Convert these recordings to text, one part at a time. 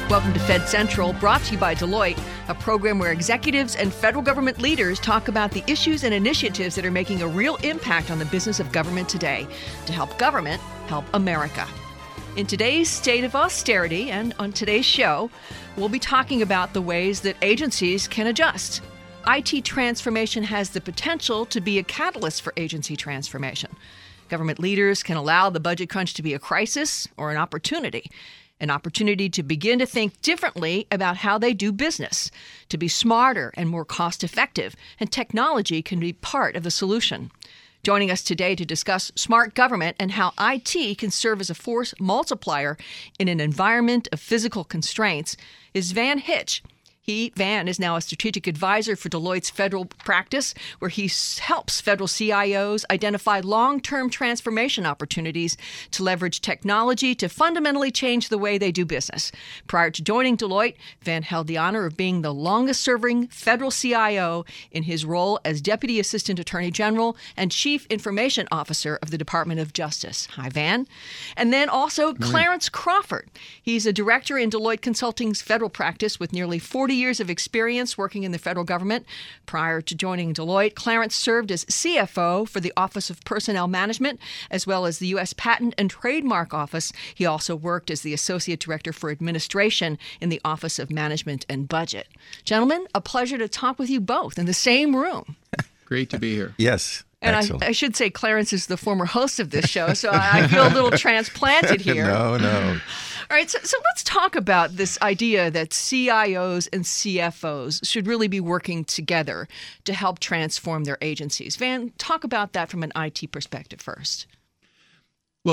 Welcome to Fed Central, brought to you by Deloitte, a program where executives and federal government leaders talk about the issues and initiatives that are making a real impact on the business of government today to help government help America. In today's state of austerity and on today's show, we'll be talking about the ways that agencies can adjust. IT transformation has the potential to be a catalyst for agency transformation. Government leaders can allow the budget crunch to be a crisis or an opportunity to begin to think differently about how they do business, to be smarter and more cost-effective, and technology can be part of the solution. Joining us today to discuss smart government and how IT can serve as a force multiplier in an environment of physical constraints is Van Hitch. Van is now a strategic advisor for Deloitte's federal practice, where he helps federal CIOs identify long-term transformation opportunities to leverage technology to fundamentally change the way they do business. Prior to joining Deloitte, Van held the honor of being the longest-serving federal CIO in his role as Deputy Assistant Attorney General and Chief Information Officer of the Department of Justice. Hi, Van. And then also Clarence Crawford. He's a director in Deloitte Consulting's federal practice with nearly 40 years of experience working in the federal government. Prior to joining Deloitte, Clarence served as CFO for the Office of Personnel Management, as well as the U.S. Patent and Trademark Office. He also worked as the Associate Director for Administration in the Office of Management and Budget. Gentlemen, a pleasure to talk with you both in the same room. Great to be here. Yes. And I should say Clarence is the former host of this show, so I feel a little transplanted here. No. All right, so let's talk about this idea that CIOs and CFOs should really be working together to help transform their agencies. Van, talk about that from an IT perspective first. Well,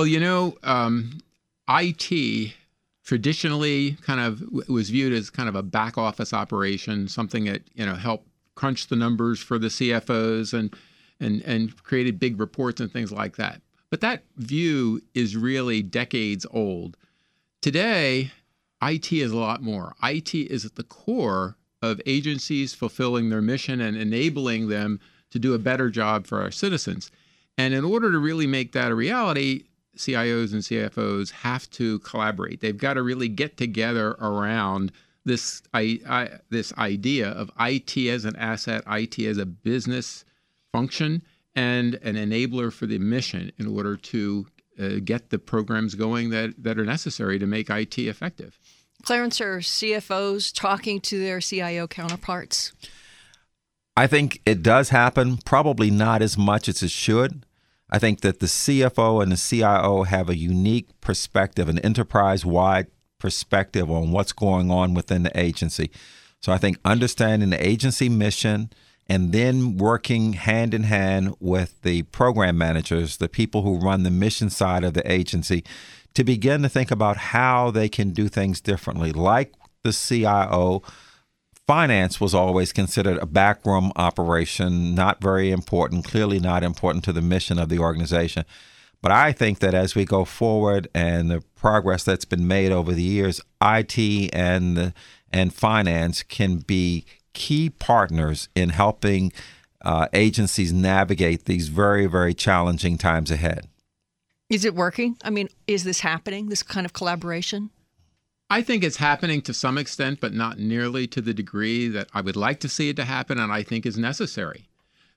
IT traditionally kind of was viewed as kind of a back office operation, something that, helped crunch the numbers for the CFOs and created big reports and things like that. But that view is really decades old. Today, IT is a lot more. IT is at the core of agencies fulfilling their mission and enabling them to do a better job for our citizens. And in order to really make that a reality, CIOs and CFOs have to collaborate. They've got to really get together around this idea of IT as an asset, IT as a business function, and an enabler for the mission in order to get the programs going that are necessary to make IT effective. Clarence, are CFOs talking to their CIO counterparts? I think it does happen, probably not as much as it should. I think that the CFO and the CIO have a unique perspective, an enterprise-wide perspective on what's going on within the agency. So I think understanding the agency mission and then working hand in hand with the program managers, the people who run the mission side of the agency, to begin to think about how they can do things differently. Like the CIO, finance was always considered a backroom operation, not very important, clearly not important to the mission of the organization. But I think that as we go forward and the progress that's been made over the years, IT and finance can be key partners in helping agencies navigate these very, very challenging times ahead. Is it working? I mean, is this happening, this kind of collaboration? I think it's happening to some extent, but not nearly to the degree that I would like to see it to happen and I think is necessary.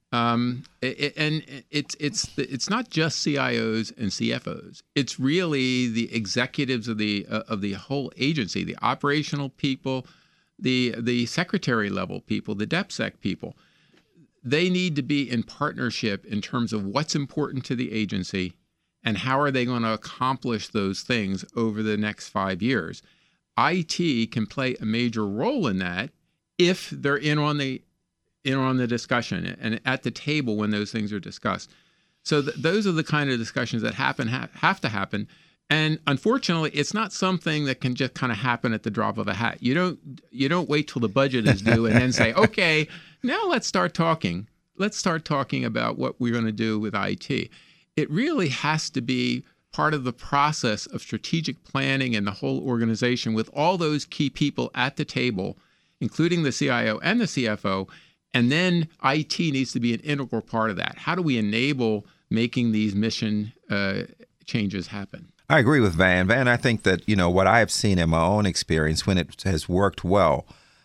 It's not just CIOs and CFOs. It's really the executives of the whole agency, the operational people, the secretary level people, the DepSec people. They need to be in partnership in terms of what's important to the agency and how are they going to accomplish those things over the next 5 years. IT can play a major role in that if they're in on the discussion and at the table when those things are discussed. So those are the kind of discussions that have to happen. And unfortunately, it's not something that can just kind of happen at the drop of a hat. You don't wait till the budget is due and then say, okay, now let's start talking. Let's start talking about what we're going to do with IT. It really has to be part of the process of strategic planning and the whole organization with all those key people at the table, including the CIO and the CFO. And then IT needs to be an integral part of that. How do we enable making these mission changes happen? I agree with Van. Van, I think that, what I have seen in my own experience when it has worked well,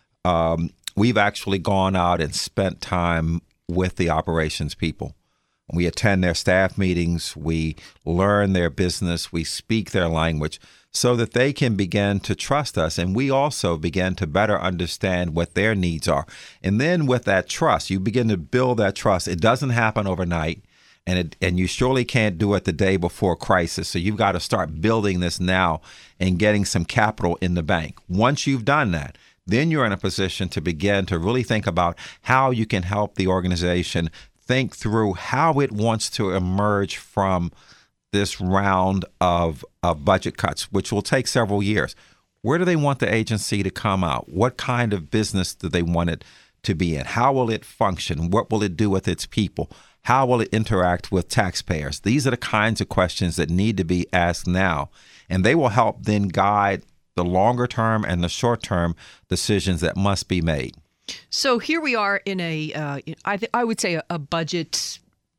we've actually gone out and spent time with the operations people. We attend their staff meetings, we learn their business, we speak their language so that they can begin to trust us. And we also begin to better understand what their needs are. And then with that trust, you begin to build that trust. It doesn't happen overnight. And you surely can't do it the day before crisis. So you've got to start building this now and getting some capital in the bank. Once you've done that, then you're in a position to begin to really think about how you can help the organization think through how it wants to emerge from this round of budget cuts, which will take several years. Where do they want the agency to come out? What kind of business do they want it to be in? How will it function? What will it do with its people? How will it interact with taxpayers? These are the kinds of questions that need to be asked now, and they will help then guide the longer term and the short term decisions that must be made. So here we are in I would say a budget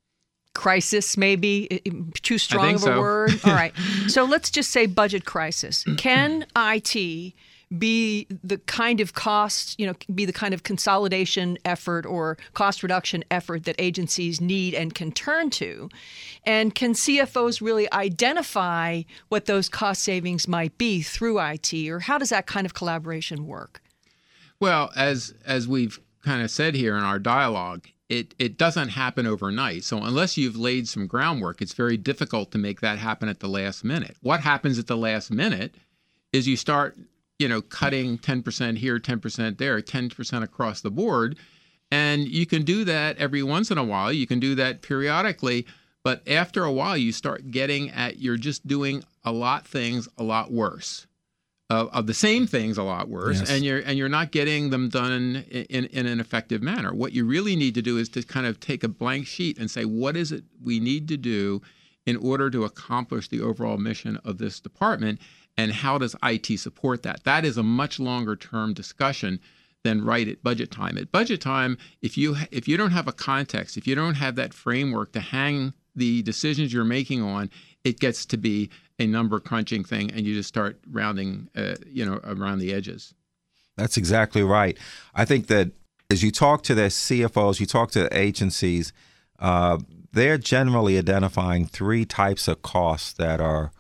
crisis, maybe too strong of a word. All right. So let's just say budget crisis. Can IT be the kind of cost, be the kind of consolidation effort or cost reduction effort that agencies need and can turn to? And can CFOs really identify what those cost savings might be through IT, or how does that kind of collaboration work? Well, as we've kind of said here in our dialogue, it doesn't happen overnight. So unless you've laid some groundwork, it's very difficult to make that happen at the last minute. What happens at the last minute is you start cutting 10% here, 10% there, 10% across the board. And you can do that every once in a while. You can do that periodically. But after a while, you start getting at you're just doing a lot things a lot worse, of the same things a lot worse. Yes. And you're not getting them done in an effective manner. What you really need to do is to kind of take a blank sheet and say, what is it we need to do in order to accomplish the overall mission of this department? And how does IT support that? That is a much longer term discussion than right at budget time. At budget time, if you don't have a context, if you don't have that framework to hang the decisions you're making on, it gets to be a number crunching thing, and you just start rounding, around the edges. That's exactly right. I think that as you talk to the CFOs, you talk to the agencies, they're generally identifying three types of costs that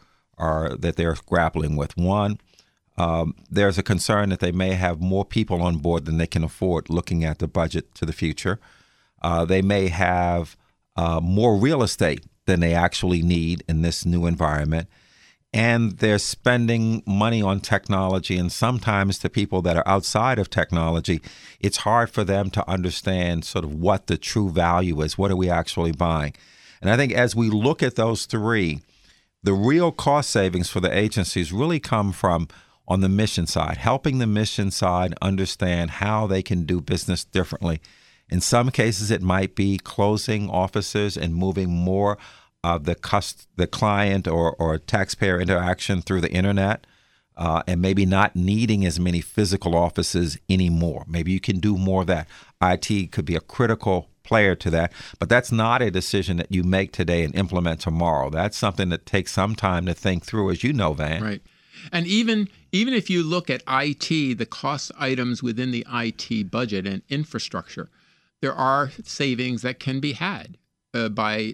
they're grappling with. One, there's a concern that they may have more people on board than they can afford looking at the budget to the future. They may have more real estate than they actually need in this new environment. And they're spending money on technology, and sometimes to people that are outside of technology, it's hard for them to understand sort of what the true value is. What are we actually buying? And I think as we look at those three, the real cost savings for the agencies really come from on the mission side, helping the mission side understand how they can do business differently. In some cases, it might be closing offices and moving more of the client or taxpayer interaction through the internet, and maybe not needing as many physical offices anymore. Maybe you can do more of that. IT could be a critical player to that, but that's not a decision that you make today and implement tomorrow. That's something that takes some time to think through, as you know, Van. Right. And even if you look at IT, the cost items within the IT budget and infrastructure, there are savings that can be had by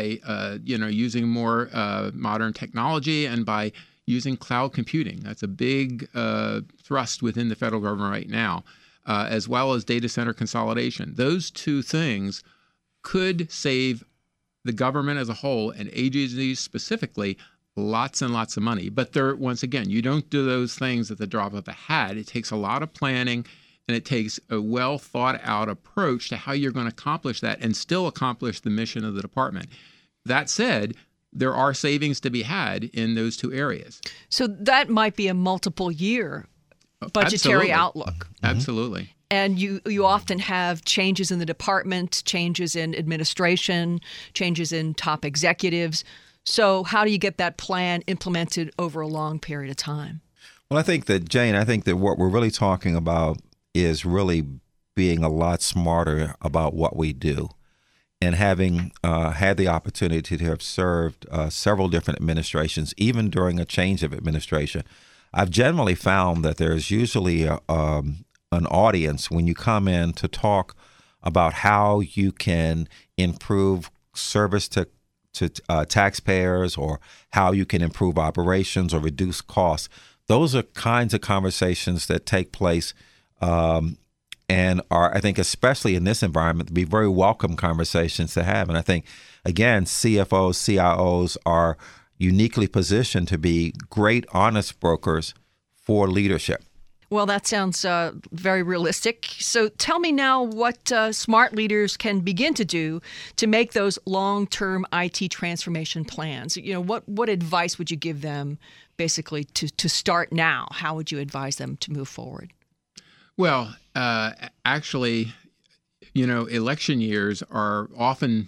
using more modern technology and by using cloud computing. That's a big thrust within the federal government right now, as well as data center consolidation. Those two things could save the government as a whole and agencies specifically lots and lots of money. But once again, you don't do those things at the drop of a hat. It takes a lot of planning, and it takes a well thought out approach to how you're going to accomplish that and still accomplish the mission of the department. That said, there are savings to be had in those two areas. So that might be a multiple year budgetary outlook. Absolutely. And you often have changes in the department, changes in administration, changes in top executives. So how do you get that plan implemented over a long period of time? Well, I think that what we're really talking about is really being a lot smarter about what we do. and having had the opportunity to have served several different administrations, even during a change of administration, I've generally found that there's usually an audience when you come in to talk about how you can improve service to taxpayers, or how you can improve operations or reduce costs. Those are kinds of conversations that take place and are, I think, especially in this environment, to be very welcome conversations to have. And I think, again, CFOs, CIOs are uniquely positioned to be great, honest brokers for leadership. Well, that sounds very realistic. So tell me now what smart leaders can begin to do to make those long-term IT transformation plans. What advice would you give them basically to start now? How would you advise them to move forward? Well, actually, election years are often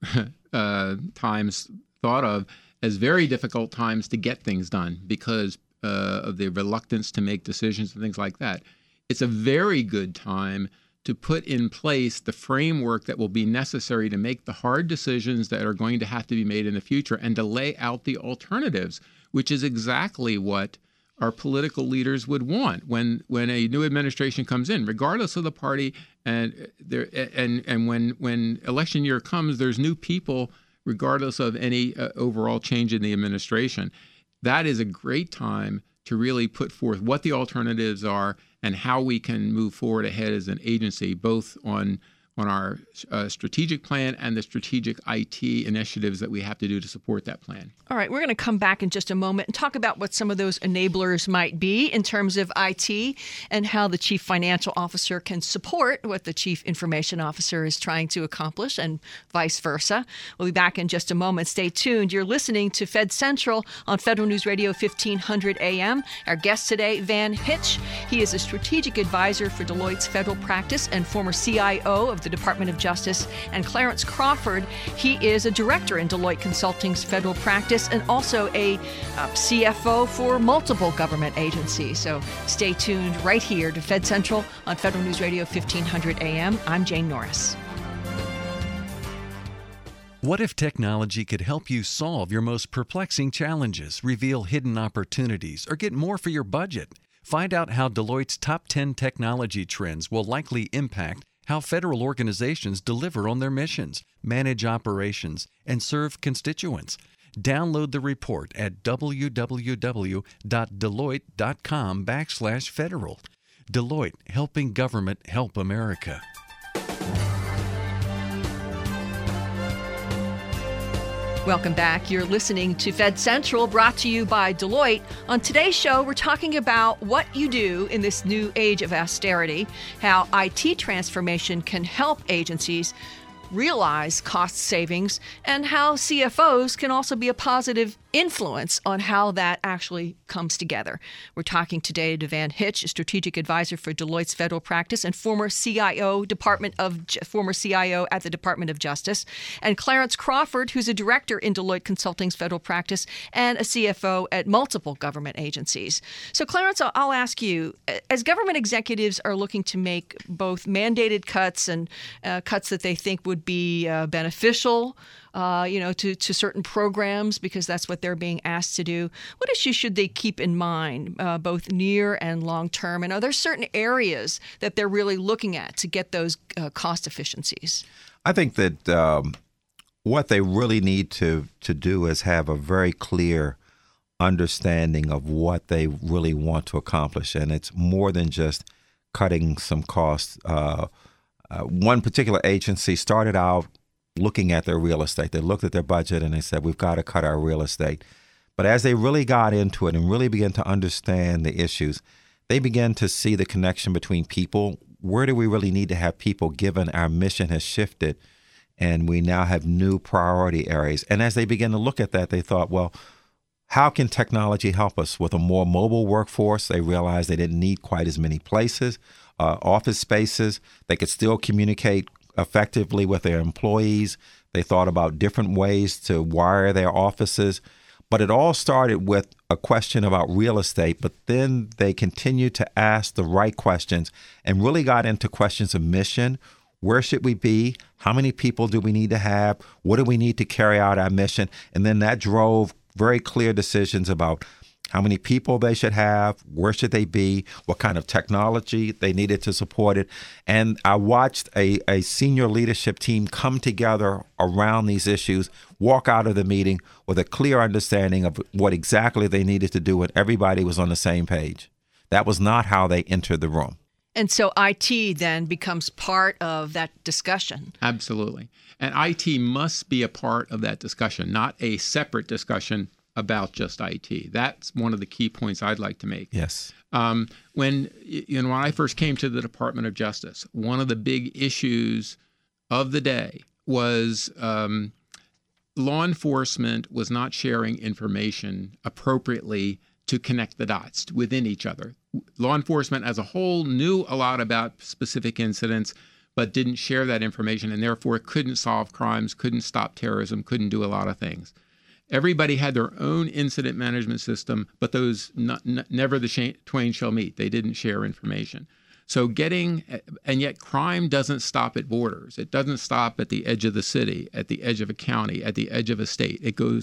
times thought of as very difficult times to get things done because of the reluctance to make decisions and things like that. It's a very good time to put in place the framework that will be necessary to make the hard decisions that are going to have to be made in the future and to lay out the alternatives, which is exactly what our political leaders would want when a new administration comes in, regardless of the party. And when election year comes, there's new people, regardless of any overall change in the administration. That is a great time to really put forth what the alternatives are and how we can move forward ahead as an agency, both on our strategic plan and the strategic IT initiatives that we have to do to support that plan. All right, we're going to come back in just a moment and talk about what some of those enablers might be in terms of IT and how the chief financial officer can support what the chief information officer is trying to accomplish and vice versa. We'll be back in just a moment. Stay tuned. You're listening to Fed Central on Federal News Radio 1500 AM. Our guest today, Van Hitch. He is a strategic advisor for Deloitte's federal practice and former CIO of the Department of Justice, and Clarence Crawford. He is a director in Deloitte Consulting's federal practice and also a CFO for multiple government agencies. So stay tuned right here to Fed Central on Federal News Radio 1500 AM. I'm Jane Norris. What if technology could help you solve your most perplexing challenges, reveal hidden opportunities, or get more for your budget? Find out how Deloitte's top 10 technology trends will likely impact how federal organizations deliver on their missions, manage operations, and serve constituents. Download the report at www.deloitte.com/federal. Deloitte, helping government help America. Welcome back. You're listening to Fed Central, brought to you by Deloitte. On today's show, we're talking about what you do in this new age of austerity, how IT transformation can help agencies realize cost savings, and how CFOs can also be a positive influence on how that actually comes together. We're talking today to Van Hitch, a strategic advisor for Deloitte's federal practice and former CIO at the Department of Justice, and Clarence Crawford, who's a director in Deloitte Consulting's federal practice and a CFO at multiple government agencies. So, Clarence, I'll ask you, as government executives are looking to make both mandated cuts and cuts that they think would be beneficial, to certain programs because that's what they're being asked to do. What issues should they keep in mind, both near and long term? And are there certain areas that they're really looking at to get those cost efficiencies? I think that what they really need to do is have a very clear understanding of what they really want to accomplish. And it's more than just cutting some costs. One particular agency started out looking at their real estate. They looked at their budget and they said, we've got to cut our real estate. But as they really got into it and really began to understand the issues, they began to see the connection between people. Where do we really need to have people given our mission has shifted and we now have new priority areas? And as they began to look at that, they thought, well, how can technology help us with a more mobile workforce? They realized they didn't need quite as many places, office spaces. They could still communicate effectively with their employees. They thought about different ways to wire their offices. But it all started with a question about real estate, but then they continued to ask the right questions and really got into questions of mission. Where should we be? How many people do we need to have? What do we need to carry out our mission? And then that drove very clear decisions about how many people they should have, where should they be, what kind of technology they needed to support it. And I watched a senior leadership team come together around these issues, walk out of the meeting with a clear understanding of what exactly they needed to do, and everybody was on the same page. That was not how they entered the room. And so IT then becomes part of that discussion. Absolutely. And IT must be a part of that discussion, not a separate discussion about just IT. That's one of the key points I'd like to make. Yes. When I first came to the Department of Justice, one of the big issues of the day was law enforcement was not sharing information appropriately to connect the dots within each other. Law enforcement as a whole knew a lot about specific incidents, but didn't share that information, and therefore couldn't solve crimes, couldn't stop terrorism, couldn't do a lot of things. Everybody had their own incident management system, but those never the twain shall meet. They didn't share information. So and yet crime doesn't stop at borders. It doesn't stop at the edge of the city, at the edge of a county, at the edge of a state.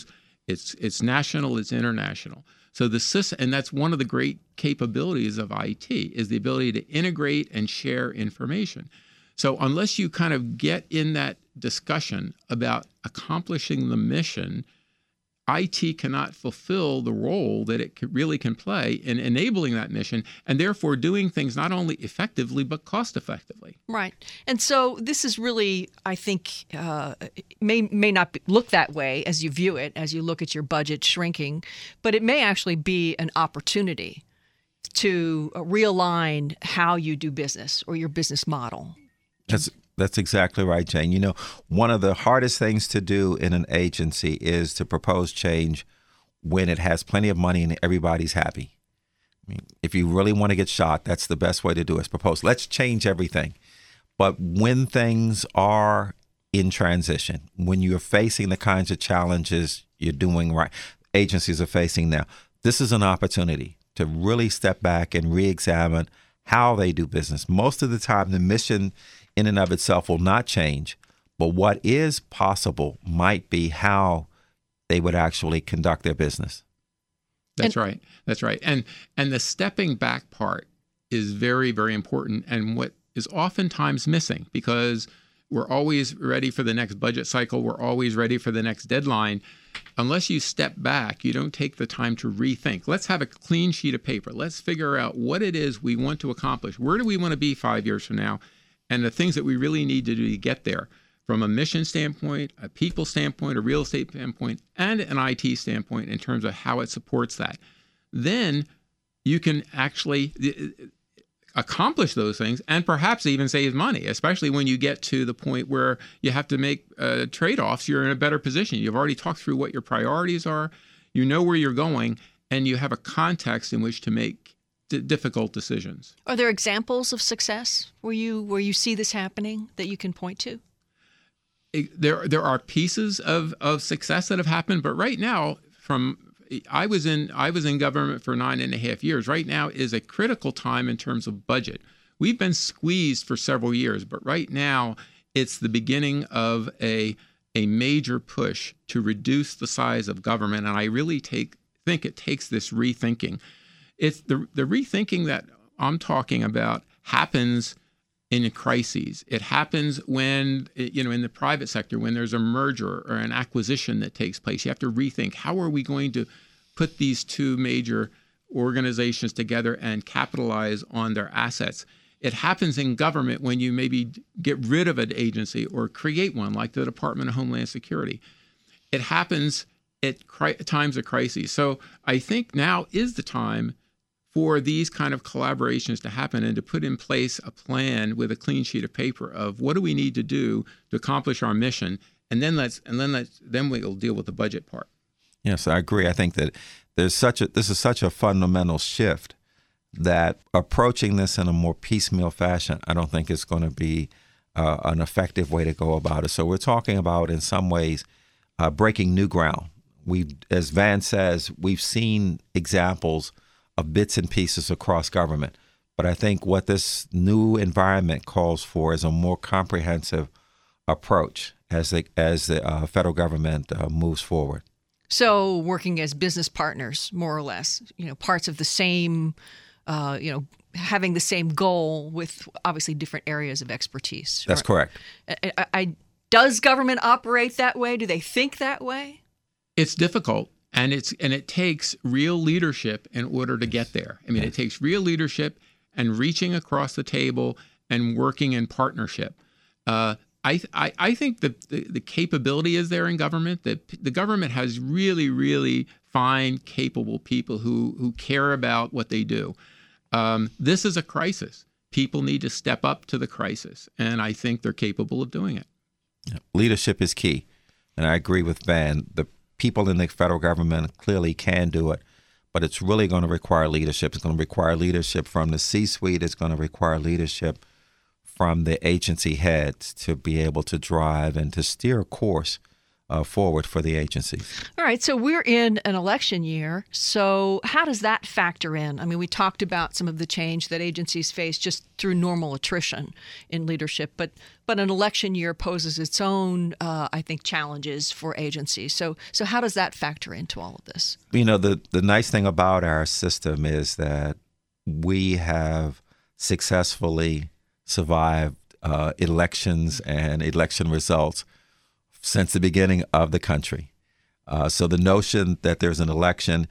It's national, it's international. So the system, and that's one of the great capabilities of IT, is the ability to integrate and share information. So unless you kind of get in that discussion about accomplishing the mission, IT cannot fulfill the role that it really can play in enabling that mission, and therefore doing things not only effectively but cost effectively. Right. And so this is really, I think, may not look that way as you view it, as you look at your budget shrinking, but it may actually be an opportunity to realign how you do business or your business model. That's exactly right, Jane. You know, one of the hardest things to do in an agency is to propose change when it has plenty of money and everybody's happy. I mean, if you really want to get shot, that's the best way to do it, is propose. Let's change everything. But when things are in transition, when you're facing the kinds of challenges you're doing right, agencies are facing now, this is an opportunity to really step back and re-examine how they do business. Most of the time, the mission in and of itself will not change, but what is possible might be how they would actually conduct their business. That's right. That's right. And the stepping back part is very, very important, and what is oftentimes missing, because we're always ready for the next budget cycle. We're always ready for the next deadline. Unless you step back, you don't take the time to rethink. Let's have a clean sheet of paper. Let's figure out what it is we want to accomplish. Where do we want to be 5 years from now? And the things that we really need to do to get there, from a mission standpoint, a people standpoint, a real estate standpoint, and an IT standpoint in terms of how it supports that. Then you can actually accomplish those things and perhaps even save money, especially when you get to the point where you have to make trade-offs. You're in a better position. You've already talked through what your priorities are. You know where you're going, and you have a context in which to make difficult decisions. Are there examples of success where you see this happening that you can point to? There are pieces of success that have happened, but right now, I was in government for 9.5 years. Right now is a critical time in terms of budget. We've been squeezed for several years, but right now it's the beginning of a major push to reduce the size of government, and I really think it takes this rethinking. It's the rethinking that I'm talking about happens in crises. It happens when, in the private sector, when there's a merger or an acquisition that takes place. You have to rethink, how are we going to put these two major organizations together and capitalize on their assets? It happens in government when you maybe get rid of an agency or create one, like the Department of Homeland Security. It happens at times of crises. So I think now is the time for these kind of collaborations to happen and to put in place a plan with a clean sheet of paper of what do we need to do to accomplish our mission, and then we'll deal with the budget part. Yes, I agree. I think that this is such a fundamental shift that approaching this in a more piecemeal fashion, I don't think is going to be an effective way to go about it. So we're talking about, in some ways, breaking new ground. As Van says, we've seen examples of bits and pieces across government. But I think what this new environment calls for is a more comprehensive approach as the federal government moves forward. So working as business partners, more or less, parts of the same, having the same goal with obviously different areas of expertise. That's correct. Does government operate that way? Do they think that way? It's difficult, and it takes real leadership in order to get there. I mean, it takes real leadership and reaching across the table and working in partnership. I think the capability is there in government. That the government has really, really fine, capable people who care about what they do. This is a crisis. People need to step up to the crisis, and I think they're capable of doing it. Leadership is key, and I agree with Van. The people in the federal government clearly can do it, but it's really going to require leadership. It's going to require leadership from the C-suite. It's going to require leadership from the agency heads to be able to drive and to steer a course forward for the agencies. All right, so we're in an election year. So how does that factor in? I mean, we talked about some of the change that agencies face just through normal attrition in leadership, but an election year poses its own, I think, challenges for agencies. So how does that factor into all of this? The nice thing about our system is that we have successfully survived elections and election results since the beginning of the country. So the notion that there's an election,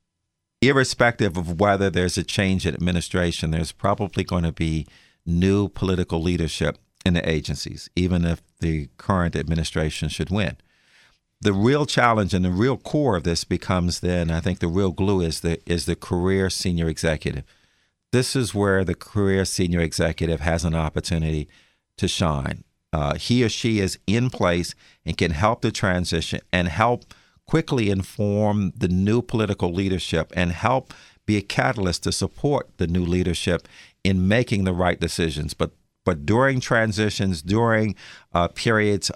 irrespective of whether there's a change in administration, there's probably going to be new political leadership in the agencies, even if the current administration should win. The real challenge and the real core of this becomes then, I think the real glue is the career senior executive. This is where the career senior executive has an opportunity to shine. He or she is in place and can help the transition and help quickly inform the new political leadership and help be a catalyst to support the new leadership in making the right decisions. But during transitions, during periods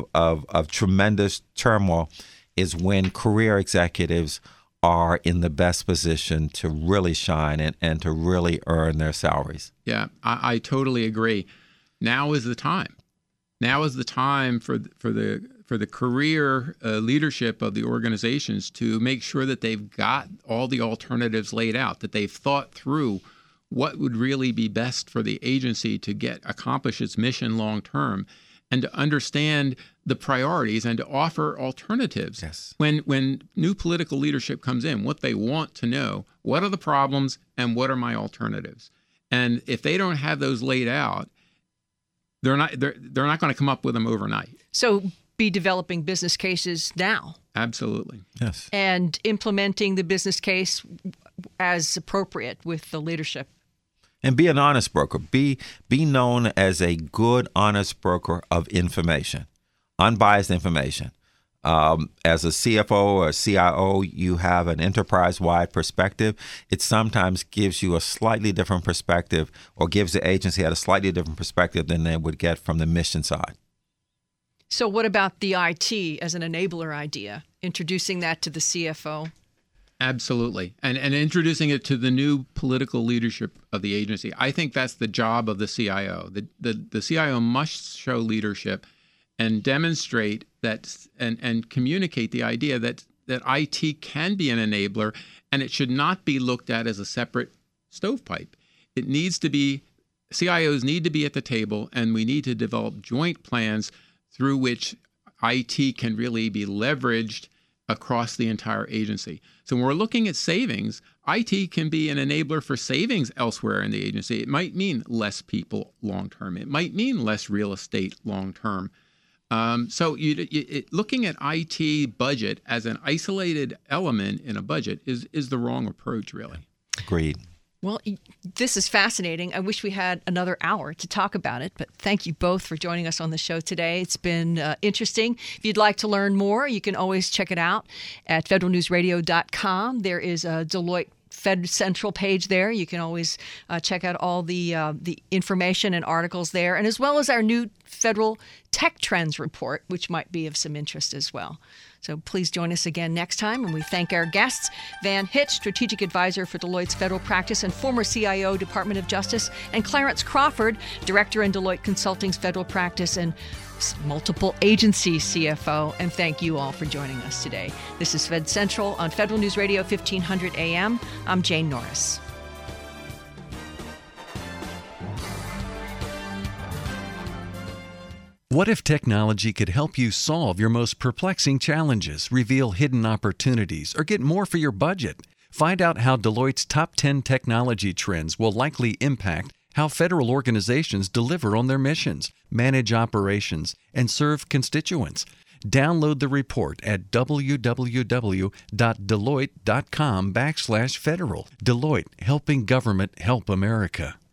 of tremendous turmoil is when career executives are in the best position to really shine and to really earn their salaries. Yeah, I totally agree. Now is the time. Now is the time for the career leadership of the organizations to make sure that they've got all the alternatives laid out, that they've thought through what would really be best for the agency to accomplish its mission long term, and to understand the priorities and to offer alternatives. Yes. When new political leadership comes in, what they want to know, what are the problems and what are my alternatives? And if they don't have those laid out, they're not going to come up with them overnight. So be developing business cases now. Absolutely. Yes. And implementing the business case as appropriate with the leadership. And be an honest broker. Be known as a good, honest broker of information, unbiased information. As a CFO or a CIO, you have an enterprise-wide perspective. It sometimes gives you a slightly different perspective or gives the agency a slightly different perspective than they would get from the mission side. So what about the IT as an enabler idea, introducing that to the CFO? Absolutely. And introducing it to the new political leadership of the agency. I think that's the job of the CIO. The CIO must show leadership and demonstrate that and communicate the idea that IT can be an enabler, and it should not be looked at as a separate stovepipe. It needs to be, CIOs need to be at the table, and we need to develop joint plans through which IT can really be leveraged across the entire agency. So when we're looking at savings, IT can be an enabler for savings elsewhere in the agency. It might mean less people long-term. It might mean less real estate long-term. So looking at IT budget as an isolated element in a budget is the wrong approach, really. Agreed. Well, this is fascinating. I wish we had another hour to talk about it, but thank you both for joining us on the show today. It's been interesting. If you'd like to learn more, you can always check it out at federalnewsradio.com. There is a Deloitte Fed Central page there. You can always check out all the information and articles there, and as well as our new Federal Tech Trends report, which might be of some interest as well. So please join us again next time. And we thank our guests, Van Hitch, Strategic Advisor for Deloitte's Federal Practice and former CIO, Department of Justice, and Clarence Crawford, Director in Deloitte Consulting's Federal Practice and multiple agency CFO. And thank you all for joining us today. This is Fed Central on Federal News Radio 1500 AM. I'm Jane Norris. What if technology could help you solve your most perplexing challenges, reveal hidden opportunities, or get more for your budget? Find out how Deloitte's top 10 technology trends will likely impact how federal organizations deliver on their missions, manage operations, and serve constituents. Download the report at www.deloitte.com/federal. Deloitte, helping government help America.